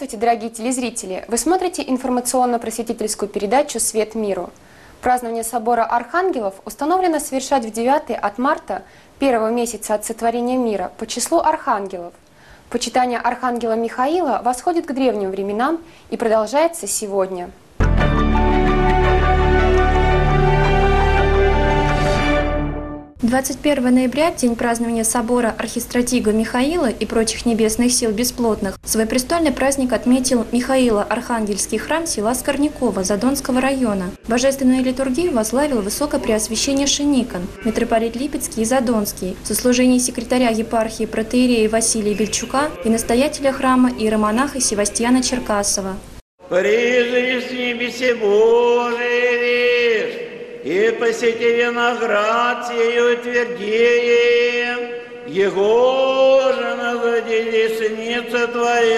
Здравствуйте, дорогие телезрители! Вы смотрите информационно-просветительскую передачу «Свет миру». Празднование собора архангелов установлено совершать в 9-й от марта, первого месяца от сотворения мира, по числу архангелов. Почитание архангела Михаила восходит к древним временам и продолжается сегодня. 21 ноября, день празднования собора архистратига Михаила и прочих небесных сил бесплотных, свой престольный праздник отметил Михаило-Архангельский храм села Скорняково Задонского района. Божественную литургию возглавил Высокопреосвященнее Шиникон, митрополит Липецкий и Задонский, в сослужении секретаря епархии протоиерея Василия Бельчука и настоятеля храма иеромонаха Севастьяна Черкасова. И посети виноград сию твердеем, его же назади десница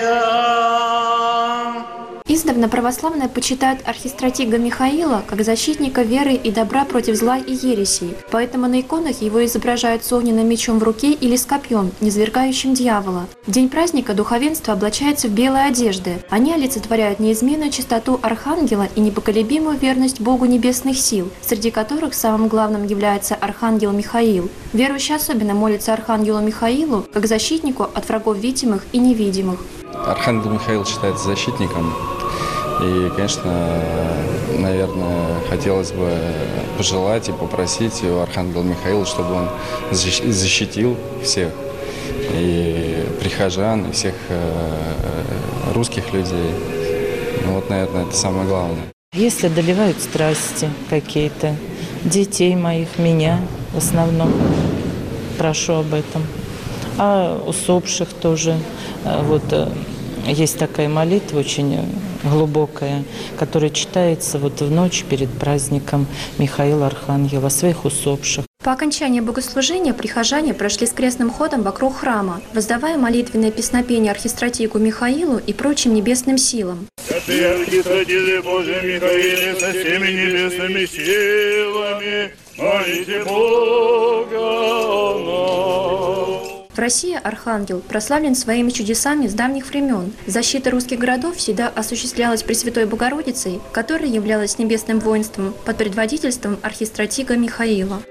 твоя. Издавна православные почитают архистратига Михаила как защитника веры и добра против зла и ересей, поэтому на иконах его изображают с огненным мечом в руке или с копьем, низвергающим дьявола. В день праздника духовенство облачается в белые одежды. Они олицетворяют неизменную чистоту архангела и непоколебимую верность Богу небесных сил, среди которых самым главным является архангел Михаил. Верующие особенно молятся архангелу Михаилу как защитнику от врагов видимых и невидимых. Архангел Михаил считается защитником. И, конечно, наверное, хотелось бы пожелать и попросить у архангела Михаила, чтобы он защитил всех, и прихожан, и всех русских людей. Ну, вот, наверное, это самое главное. Если одолевают страсти какие-то, детей моих, меня в основном, прошу об этом. А усопших тоже, вот есть такая молитва очень глубокая, которая читается вот в ночь перед праздником Михаила Архангела, своих усопших. По окончании богослужения прихожане прошли с крестным ходом вокруг храма, воздавая молитвенное песнопение архистратигу Михаилу и прочим небесным силам. Святые архистратиге Божий Михаиле со всеми небесными силами, молите Бога о нас. В России архангел прославлен своими чудесами с давних времен. Защита русских городов всегда осуществлялась Пресвятой Богородицей, которая являлась небесным воинством под предводительством архистратига Михаила.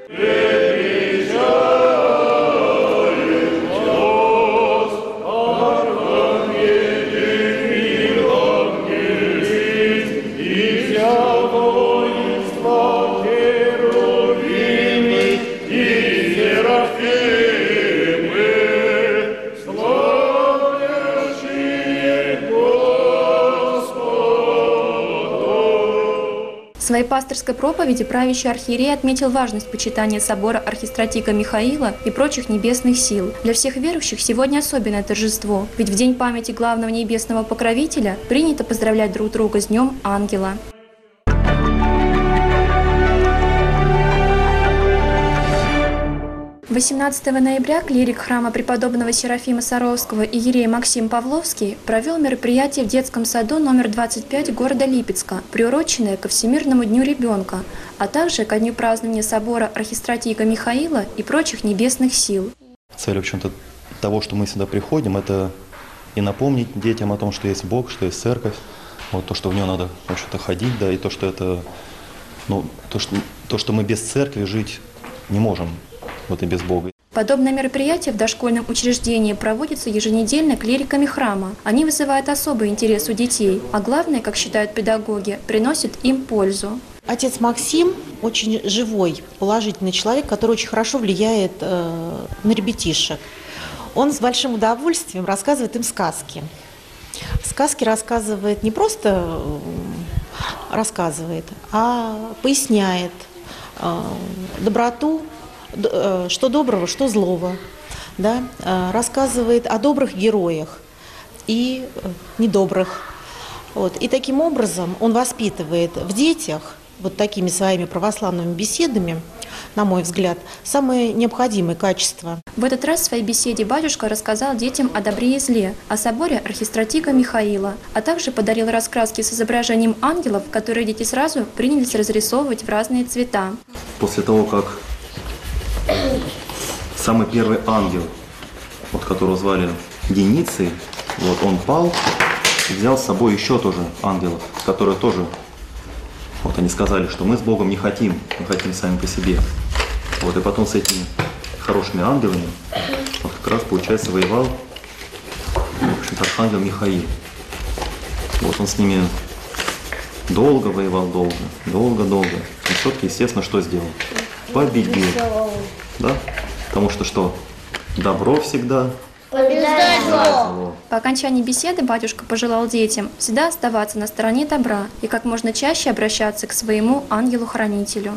В своей пасторской проповеди правящий архиерей отметил важность почитания собора архистратига Михаила и прочих небесных сил. Для всех верующих сегодня особенное торжество, ведь в день памяти главного небесного покровителя принято поздравлять друг друга с Днем Ангела. 18 ноября клирик храма преподобного Серафима Саровского и иерей Максим Павловский провел мероприятие в детском саду номер 25 города Липецка, приуроченное ко Всемирному дню ребенка, а также ко дню празднования собора архистратига Михаила и прочих небесных сил. Цель, в общем-то, того, что мы сюда приходим, это и напомнить детям о том, что есть Бог, что есть церковь, вот то, что в нее надо, в общем-то, ходить, да, и то, что это, ну, то, что мы без церкви жить не можем. Вот и без Бога. Подобное мероприятие в дошкольном учреждении проводится еженедельно клириками храма. Они вызывают особый интерес у детей, а главное, как считают педагоги, приносят им пользу. Отец Максим очень живой, положительный человек, который очень хорошо влияет на ребятишек. Он с большим удовольствием рассказывает им сказки. Сказки рассказывает не просто рассказывает, а поясняет доброту, что доброго, что злого, да? Рассказывает о добрых героях и недобрых. Вот. И таким образом он воспитывает в детях вот такими своими православными беседами, на мой взгляд, самые необходимые качества. В этот раз в своей беседе батюшка рассказал детям о добре и зле, о соборе архистратига Михаила, а также подарил раскраски с изображением ангелов, которые дети сразу принялись разрисовывать в разные цвета. После того, как самый первый ангел, вот, которого звали Деницей, вот, он пал, взял с собой еще тоже ангелов, которые тоже, вот они сказали, что мы с Богом не хотим сами по себе. Вот, и потом с этими хорошими ангелами вот как раз, получается, воевал, в общем-то, архангел Михаил. Вот он с ними долго воевал, долго. И все-таки, естественно, что сделал? Победил. Да? Потому что добро всегда побеждает зло. По окончании беседы батюшка пожелал детям всегда оставаться на стороне добра и как можно чаще обращаться к своему ангелу-хранителю.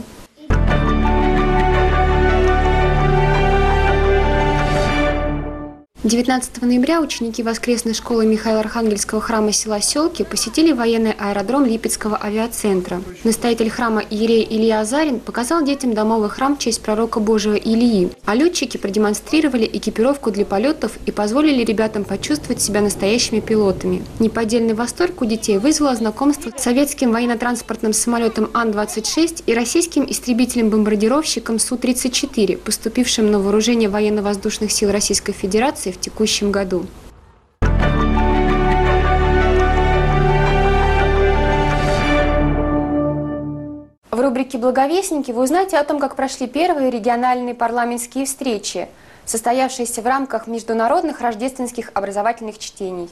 19 ноября ученики воскресной школы Михаила Архангельского храма села Селки посетили военный аэродром Липецкого авиацентра. Настоятель храма иерей Илья Азарин показал детям домовый храм в честь пророка Божьего Илии, а летчики продемонстрировали экипировку для полетов и позволили ребятам почувствовать себя настоящими пилотами. Неподдельный восторг у детей вызвало знакомство с советским военно-транспортным самолетом Ан-26 и российским истребителем-бомбардировщиком Су-34, поступившим на вооружение военно-воздушных сил Российской Федерации в текущем году. В рубрике «Благовестники» вы узнаете о том, как прошли первые региональные парламентские встречи, состоявшиеся в рамках международных рождественских образовательных чтений.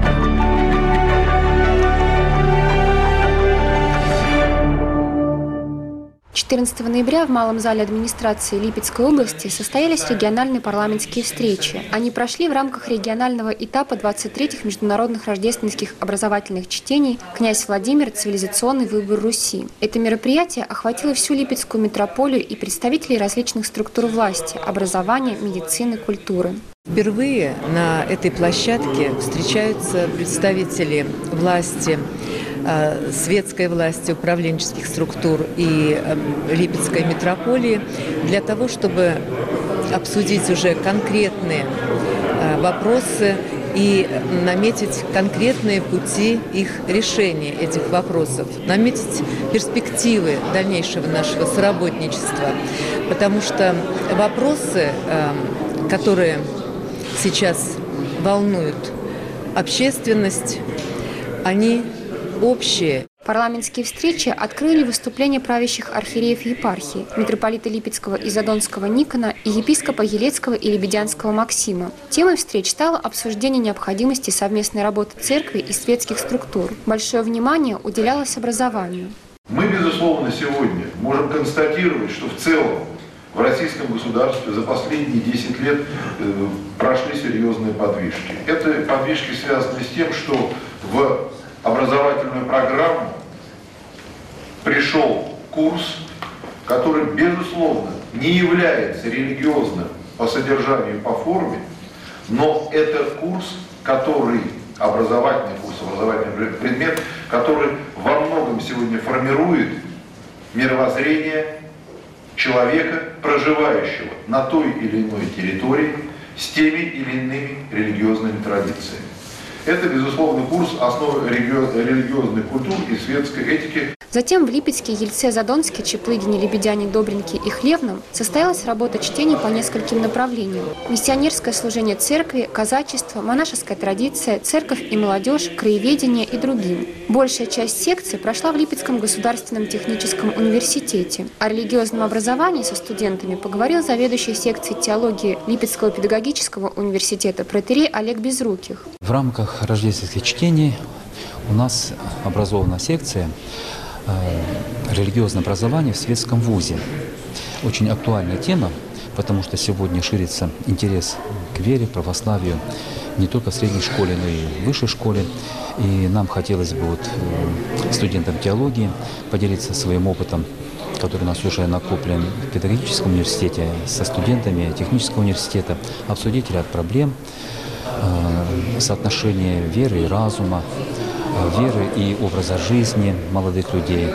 14 ноября в Малом зале администрации Липецкой области состоялись региональные парламентские встречи. Они прошли в рамках регионального этапа 23-х международных рождественских образовательных чтений «Князь Владимир. Цивилизационный выбор Руси». Это мероприятие охватило всю Липецкую метрополию и представителей различных структур власти, образования, медицины, культуры. Впервые на этой площадке встречаются представители власти, светской власти, управленческих структур и Липецкой метрополии для того, чтобы обсудить уже конкретные вопросы и наметить конкретные пути их решения этих вопросов, наметить перспективы дальнейшего нашего соработничества. Потому что вопросы, которые сейчас волнуют общественность, они общие. Парламентские встречи открыли выступления правящих архиереев епархии, митрополита Липецкого и Задонского Никона и епископа Елецкого и Лебедянского Максима. Темой встреч стало обсуждение необходимости совместной работы церкви и светских структур. Большое внимание уделялось образованию. Мы, безусловно, сегодня можем констатировать, что в целом в российском государстве за последние 10 лет прошли серьезные подвижки. Это подвижки связаны с тем, что в образовательную программу пришел курс, который, безусловно, не является религиозным по содержанию и по форме, но это курс, образовательный предмет, который во многом сегодня формирует мировоззрение человека, проживающего на той или иной территории с теми или иными религиозными традициями. Это, безусловно, курс основы религиозных культур и светской этики. Затем в Липецке, Ельце, Задонске, Чеплыгине, Лебедяне, Добринке и Хлевном состоялась работа чтений по нескольким направлениям. Миссионерское служение церкви, казачество, монашеская традиция, церковь и молодежь, краеведение и другим. Большая часть секций прошла в Липецком государственном техническом университете. О религиозном образовании со студентами поговорил заведующий секцией теологии Липецкого педагогического университета протоиерей Олег Безруких. В рамках рождественских чтений у нас образована секция «Религиозное образование в светском вузе». Очень актуальная тема, потому что сегодня ширится интерес к вере, православию не только в средней школе, но и в высшей школе. И нам хотелось бы студентам теологии поделиться своим опытом, который у нас уже накоплен в педагогическом университете, со студентами технического университета, обсудить ряд проблем, соотношение веры и разума, веры и образа жизни молодых людей,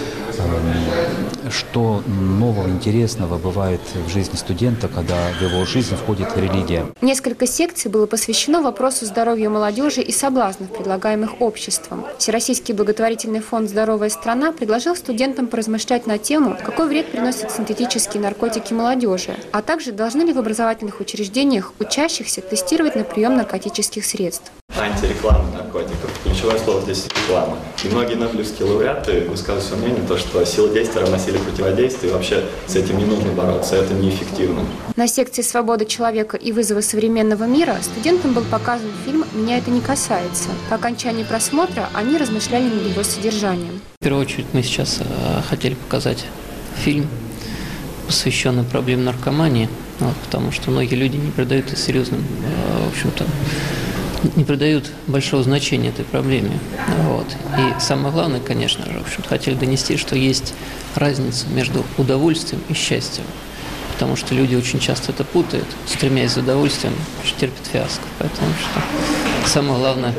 что нового, интересного бывает в жизни студента, когда в его жизнь входит религия. Несколько секций было посвящено вопросу здоровья молодежи и соблазнов, предлагаемых обществом. Всероссийский благотворительный фонд «Здоровая страна» предложил студентам поразмышлять на тему, какой вред приносят синтетические наркотики молодежи, а также должны ли в образовательных учреждениях учащихся тестировать на прием наркотических средств. Антиреклама наркотиков. ключевое слово здесь реклама. И многие нобелевские лауреаты высказывают свое мнение, то, что сила действия равна силе противодействия, и вообще с этим не нужно бороться, это неэффективно. На секции «Свобода человека и вызовы современного мира» студентам был показан фильм «Меня это не касается». По окончании просмотра они размышляли над его содержанием. В первую очередь мы сейчас хотели показать фильм, посвященный проблеме наркомании, потому что многие люди не придают серьезным, в общем-то, не придают большого значения этой проблеме. И самое главное, конечно же, в общем-то, хотели донести, что есть разница между удовольствием и счастьем. Потому что люди очень часто это путают, стремясь за удовольствием, терпят фиаско. Поэтому что самое главное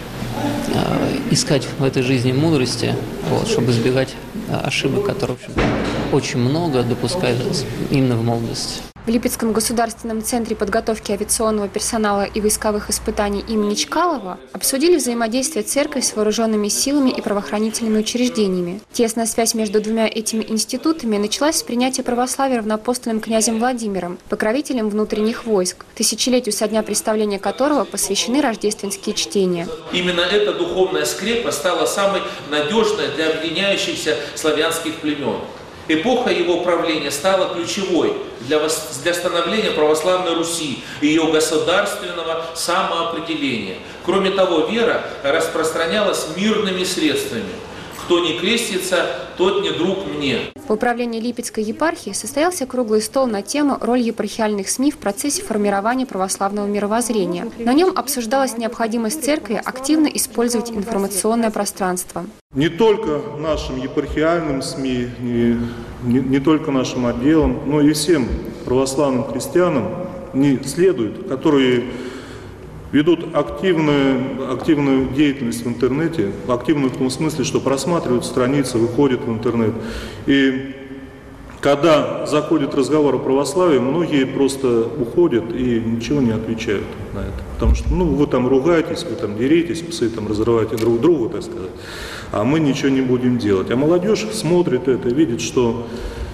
искать в этой жизни мудрости, чтобы избегать ошибок, которые, в общем-то, очень много допускают именно в молодости. В Липецком государственном центре подготовки авиационного персонала и войсковых испытаний имени Чкалова обсудили взаимодействие церкви с вооруженными силами и правоохранительными учреждениями. Тесная связь между двумя этими институтами началась с принятия православия равноапостольным князем Владимиром, покровителем внутренних войск, тысячелетию со дня представления которого посвящены рождественские чтения. Именно эта духовная скрепа стала самой надежной для объединяющихся славянских племен. Эпоха его правления стала ключевой для становления православной Руси и ее государственного самоопределения. Кроме того, вера распространялась мирными средствами. Кто не крестится, тот не друг мне. В управлении Липецкой епархии состоялся круглый стол на тему «Роль епархиальных СМИ в процессе формирования православного мировоззрения». На нем обсуждалась необходимость церкви активно использовать информационное пространство. Не только нашим епархиальным СМИ, не только нашим отделам, но и всем православным христианам не следует, которые ведут активную деятельность в интернете, активную в том смысле, что просматривают страницы, выходят в интернет. И когда заходит разговор о православии, многие просто уходят и ничего не отвечают на это. Потому что вы там ругаетесь, вы там деретесь, псы там разрываете друг друга, так сказать, а мы ничего не будем делать. А молодежь смотрит это, видит, что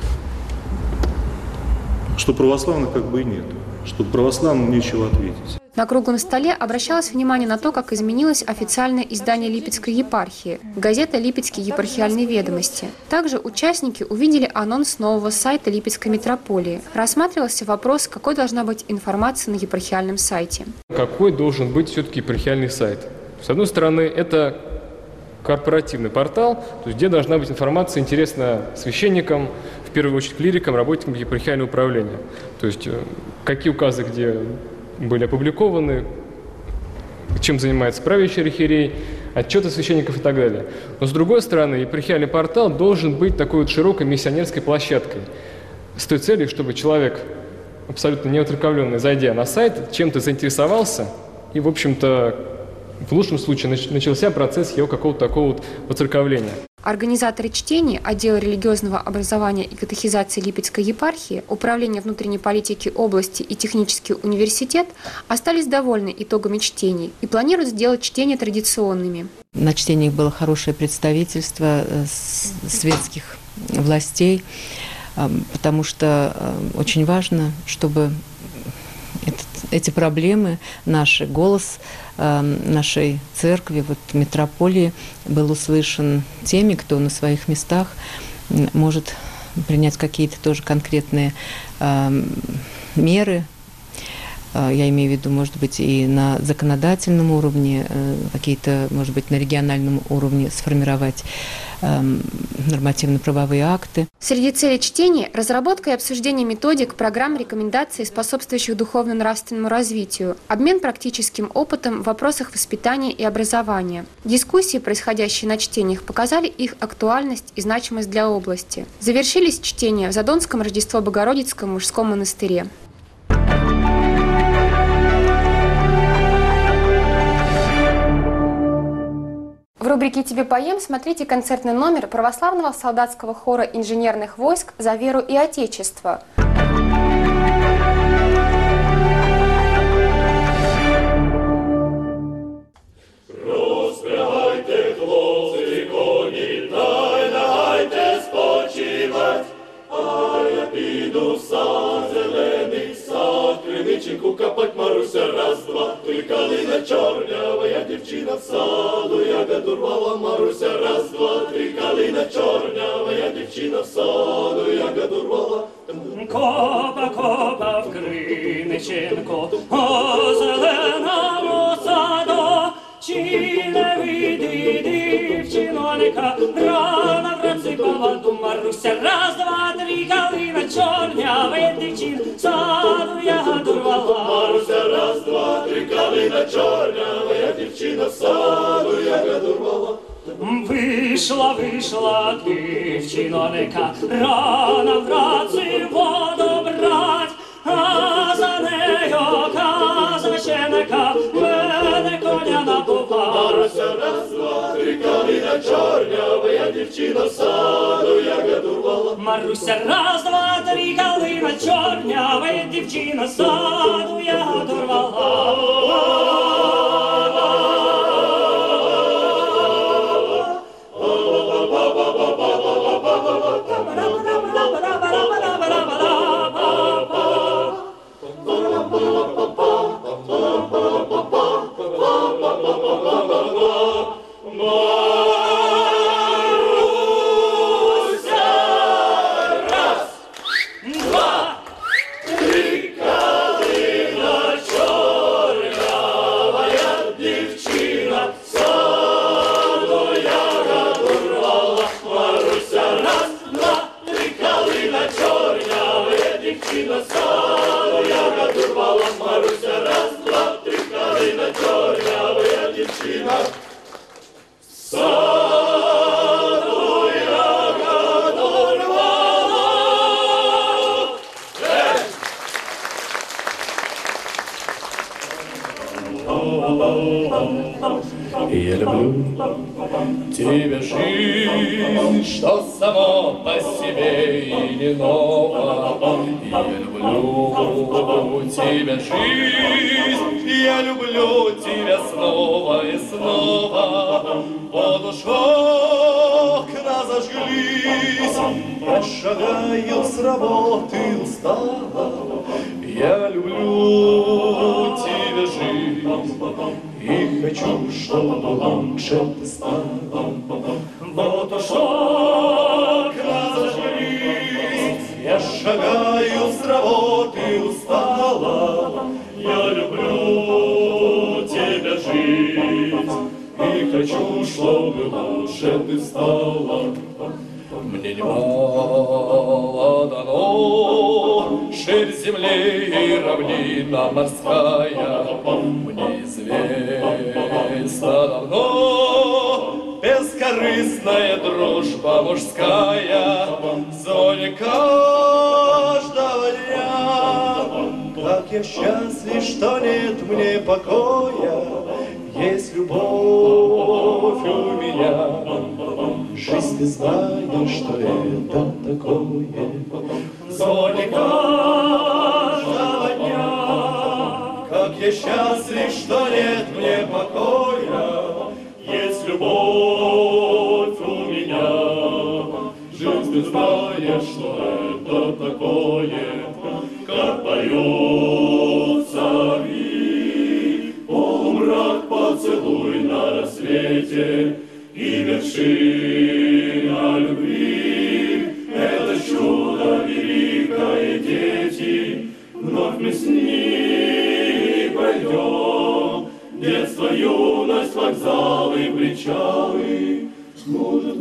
православных как бы и нет, что православным нечего ответить. На круглом столе обращалось внимание на то, как изменилось официальное издание Липецкой епархии – газета «Липецкие епархиальные ведомости». Также участники увидели анонс нового сайта Липецкой митрополии. Рассматривался вопрос, какой должна быть информация на епархиальном сайте. Какой должен быть все-таки епархиальный сайт? С одной стороны, это корпоративный портал, то есть где должна быть информация интересна священникам, в первую очередь клирикам, работникам епархиального управления. То есть какие указы где были опубликованы, чем занимается правящий архиерей, отчеты священников и так далее. Но с другой стороны, епархиальный портал должен быть такой вот широкой миссионерской площадкой с той целью, чтобы человек, абсолютно неоцерковленный, зайдя на сайт, чем-то заинтересовался и, в общем-то, в лучшем случае начался процесс его какого-то такого вот воцерковления. Организаторы чтений, отдел религиозного образования и катехизации Липецкой епархии, Управление внутренней политики области и Технический университет остались довольны итогами чтений и планируют сделать чтения традиционными. На чтениях было хорошее представительство светских властей, потому что очень важно, чтобы эти проблемы, наш голос нашей церкви, митрополии, был услышан теми, кто на своих местах может принять какие-то тоже конкретные меры. Я имею в виду, может быть, и на законодательном уровне, какие-то, может быть, на региональном уровне сформировать нормативно-правовые акты. Среди целей чтения – разработка и обсуждение методик, программ, рекомендаций, способствующих духовно-нравственному развитию, обмен практическим опытом в вопросах воспитания и образования. Дискуссии, происходящие на чтениях, показали их актуальность и значимость для области. Завершились чтения в Задонском Рождество-Богородицком мужском монастыре. В рубрике «Тебе поем» смотрите концертный номер православного солдатского хора инженерных войск «За веру и Отечество». Розпрягайте, хлопці, коні, та й лягайте спочивать, а я піду в сад зелений, сад, криниченьку капать, Маруся, раз-два, той калина чорнява, я дівчина в саду, я два, три, калина чорнявая, дівчина в саду ягоду рвала. Копа, копа в криниченко, о зеленому саду, чи не види дівчинонька, рано вранці поводу Маруся, раз, два, три, калина чорнявая, дівчина в саду ягоду рвала. Маруся, раз, два, три, калина чорнявая, дівчина в саду ягоду рвала. Вийшла, вийшла дівчинонька, рано вранці воду брать, а за нею казаченка веде коня на бува. Маруся, раз, два, три, калина чорнявая, дівчина в саду ягоду рвала. Маруся, раз, два, три, калина чорнявая, дівчина в саду ягоду рвала. Я люблю тебя, жизнь, что само по себе и не ново. Я люблю тебя, жизнь, я люблю тебя снова и снова. Вот уж окна зажглись, я шагаю с работы устала. Я люблю тебя, жизнь, и хочу, чтобы лучше ты стала. Вот уж окна зажглись, я шагаю с работы устала. Я люблю тебя, жизнь, и хочу, чтобы лучше ты стала. Мне немало дано, ширь земли и равнина морская. Мне известно давно бескорыстная дружба мужская. В зоне каждого дня, как я счастлив, что нет мне покоя. Есть любовь у меня, жизнь, ты знаешь, что это такое. В зоне каждого дня, как я счастлив, что нет мне покоя. Есть любовь у меня, жизнь, ты знаешь, что это такое. Как поют соловьи, полумрак поцелуй на рассвете, и вершина любви. Это чудо великое, дети, вновь мы с ним пройдем. Детство, юность, вокзалы, причалы, может,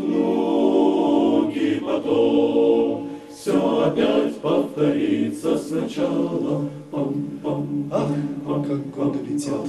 внуки потом. Все опять повторится сначала. Ах, как годы летят.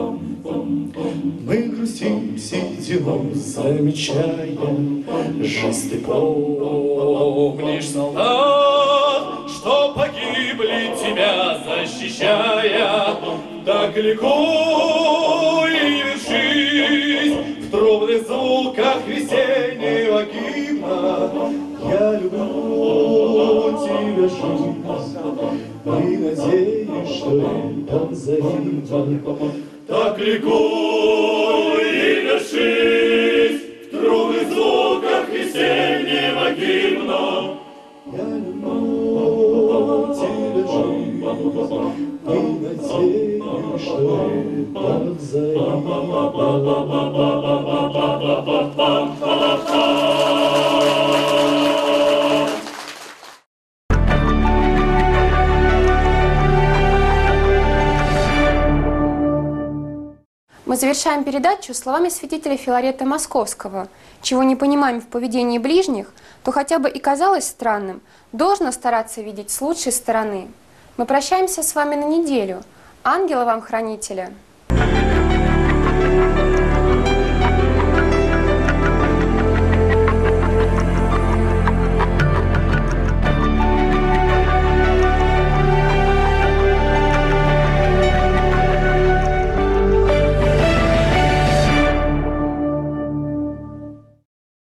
Мы грустим, сидим, замечая. Жизнь, ты помнишь, солдат, что погибли, тебя защищая. Так ликуй, жизнь в трубных звуках весеннего гимна. Я люблю тебя, жизнь, и надеюсь, что это взаимно. Так ликуй и вершись в трубных звуках весеннего гимна. Я люблю тебя, жизнь, и надеюсь, что это взаимно. Мы завершаем передачу словами святителя Филарета Московского. Чего не понимаем в поведении ближних, то хотя бы и казалось странным, должно стараться видеть с лучшей стороны. Мы прощаемся с вами на неделю. Ангела вам хранителя!